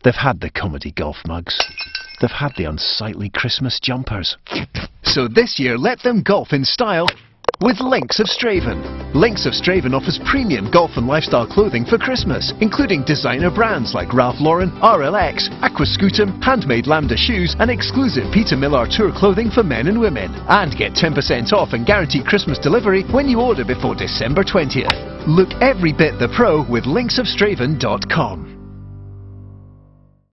They've had the comedy golf mugs. They've had the unsightly Christmas jumpers. So this year, let them golf in style with Links of Straven. Links of Straven offers premium golf and lifestyle clothing for Christmas, including designer brands like Ralph Lauren, RLX, Aquascutum, handmade Lambda shoes, and exclusive Peter Millar tour clothing for men and women. And get 10% off and guaranteed Christmas delivery when you order before December 20th. Look every bit the pro with linksofstraven.com.